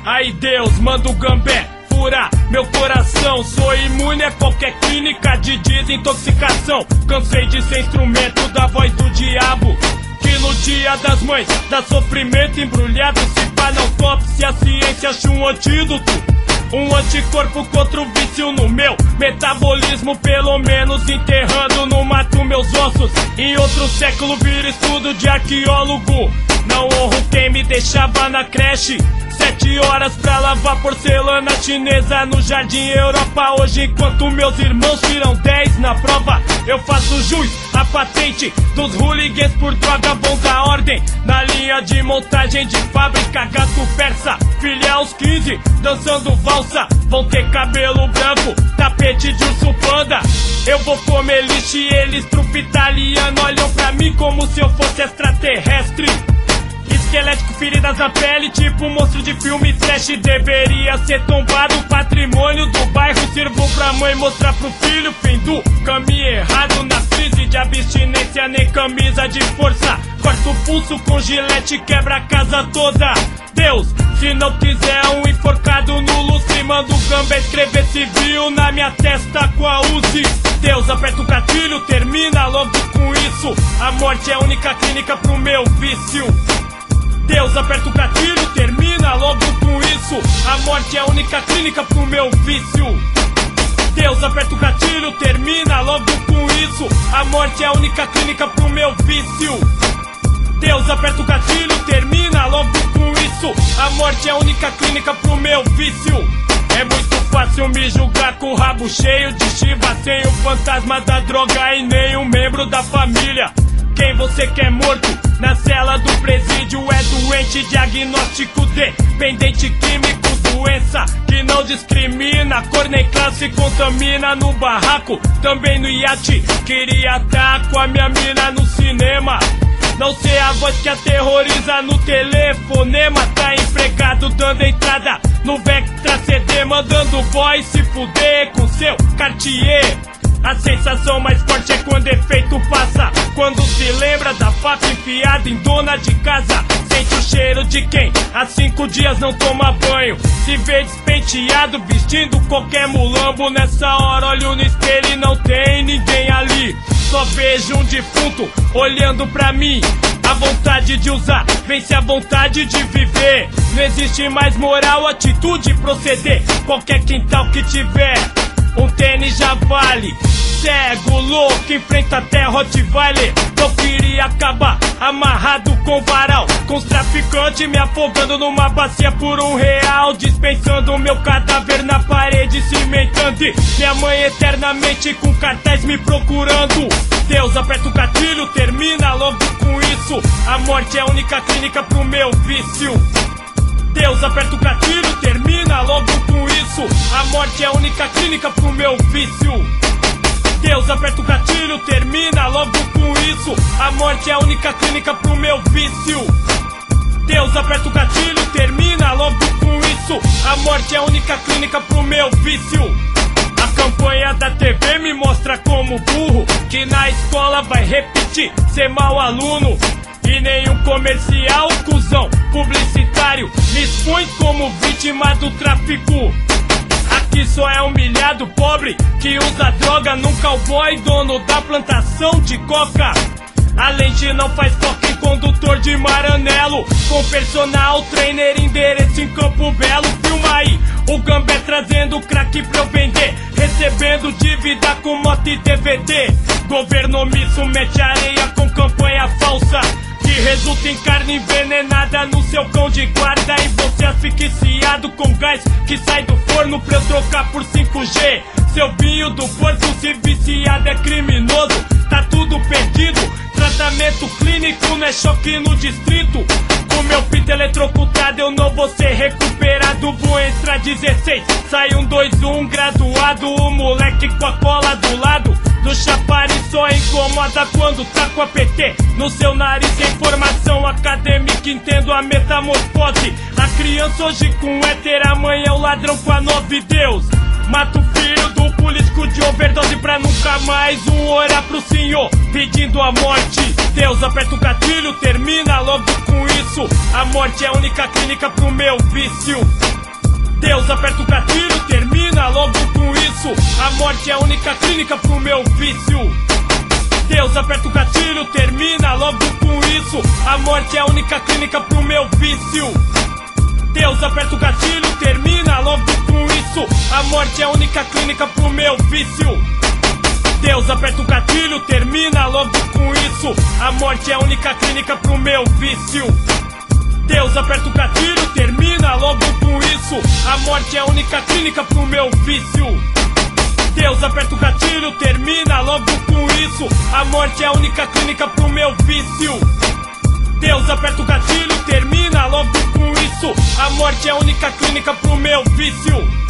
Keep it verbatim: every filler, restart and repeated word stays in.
Aí Deus manda o gambé furar meu coração. Sou imune a qualquer clínica de desintoxicação. Cansei de ser instrumento da voz do diabo, que no dia das mães dá sofrimento embrulhado. Se pá não top, se a ciência acha um antídoto, um anticorpo contra o vício no meu metabolismo. Pelo menos enterrando no mato meus ossos. Em outro século vira estudo de arqueólogo. Não honro quem me deixava na creche. Sete horas pra lavar porcelana chinesa no Jardim Europa. Hoje enquanto meus irmãos tiram dez na prova, eu faço jus à patente dos hooligans por droga. Vão dar ordem na linha de montagem de fábrica. Gato persa, filha aos quinze, dançando valsa. Vão ter cabelo branco, tapete de urso panda. Eu vou comer lixo e eles trupe italiano. Olham pra mim como se eu fosse extraterrestre. Esquelético, feridas na pele, tipo um monstro de filme trash. Deveria ser tombado, patrimônio do bairro. Sirvo pra mãe mostrar pro filho, fim do caminho errado. Na crise de abstinência, nem camisa de força. Corta o pulso com gilete, quebra a casa toda. Deus, se não quiser um enforcado no lustre, manda o gambé escrever civil na minha testa com a Uzi. Deus, aperta o gatilho, termina logo com isso. A morte é a única clínica pro meu vício. Deus, aperta o gatilho, termina logo com isso. A morte é a única clínica pro meu vício. Deus, aperta o gatilho, termina logo com isso. A morte é a única clínica pro meu vício. Deus, aperta o gatilho, termina logo com isso. A morte é a única clínica pro meu vício. É muito fácil me julgar com o rabo cheio de chiva, sem o fantasma da droga e nenhum membro da família. Quem você quer morto na cela do presídio é doente, diagnóstico dependente químico, doença que não discrimina, cor nem classe, contamina no barraco, também no iate. Queria tá com a minha mina no cinema, não sei a voz que aterroriza no telefonema. Tá empregado dando entrada no Vectra C D, mandando boy se fuder com seu Cartier. A sensação mais forte é quando efeito passa, quando se lembra da faca enfiada em dona de casa. Sente o cheiro de quem há cinco dias não toma banho, se vê despenteado vestindo qualquer mulambo. Nessa hora olho no espelho e não tem ninguém ali, só vejo um defunto olhando pra mim. A vontade de usar vence a vontade de viver. Não existe mais moral, atitude, proceder. Qualquer quintal que tiver um tênis já vale. Cego, louco, enfrenta até Rottweiler. Eu queria acabar amarrado com varal, com os traficantes me afogando numa bacia por um real, dispensando meu cadáver na parede cimentando. Minha mãe eternamente com cartaz me procurando. Deus, aperta o gatilho, termina logo com isso. A morte é a única clínica pro meu vício. Deus, aperta o gatilho, termina logo com isso. A morte é a única clínica pro meu vício. Deus, aperta o gatilho, termina logo com isso. A morte é a única clínica pro meu vício. Deus, aperta o gatilho, termina logo com isso. A morte é a única clínica pro meu vício. A campanha da T V me mostra como burro, que na escola vai repetir ser mau aluno. E nenhum comercial, cuzão, publicitário me expõe como vítima do tráfico. Aqui só é humilhado pobre que usa droga num cowboy, dono da plantação de coca. A lente não faz foco em condutor de Maranello, com personal trainer, endereço em Campo Belo. Filma aí o gambé trazendo crack pra eu vender, recebendo dívida com moto e D V D. Governo omisso mete areia com campanha falsa, que resulta em carne envenenada no seu cão de guarda. E você asfixiado com gás que sai do forno pra eu trocar por cinco G. Seu vinho do porto, se viciado é criminoso, tá tudo perdido. Tratamento clínico não é choque no distrito. Com meu pinto eletrocutado eu não vou ser recuperado. Vou entrar dezesseis, sai um dois um graduado. O moleque com a cola do lado do chapariz só incomoda quando tá com a P T no seu nariz. Sem formação acadêmica entendo a metamorfose. A criança hoje com éter, amanhã o ladrão com a nove. Deus, mata o filho do político de overdose pra nunca mais um orar pro Senhor, pedindo a morte. Deus, aperta o gatilho, termina logo com isso. A morte é a única clínica pro meu vício. Deus, aperta o gatilho, termina logo com isso. A morte é a única clínica pro meu vício. Deus, aperta o gatilho, termina logo com isso. A morte é a única clínica pro meu vício. Deus, aperta o gatilho, termina logo com isso. A morte é a única clínica pro meu vício. Deus, aperta o gatilho, termina logo com isso. A morte é a única clínica pro meu vício. Deus, aperta o gatilho, termina logo com isso. A morte é a única clínica pro meu vício. Deus, aperta o gatilho, termina logo com isso. A morte é a única clínica pro meu vício. Deus, aperta o gatilho, termina logo com isso. A morte é a única clínica pro meu vício.